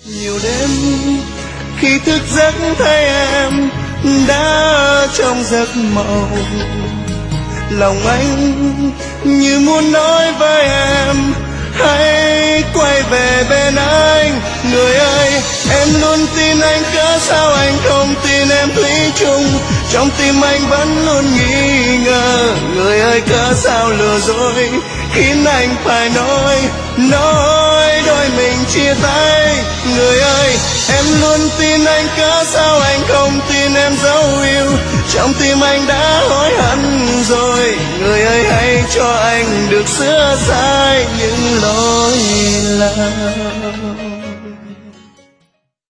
Nhiều đêm khi thức giấc thấy em đã trong giấc mộng, lòng anh như muốn nói với em hãy quay về bên anh. Người ơi, em luôn tin anh, cớ sao anh không tin em thủy chung, trong tim anh vẫn luôn nghi ngờ. Người ơi, cớ sao lừa dối khiến anh phải nói đôi mình chia tay. Người ơi, em luôn tin anh, cớ sao anh không tin em dấu yêu, trong tim anh đã hối hận rồi. Người ơi, hãy cho anh được sửa sai những lỗi lầm.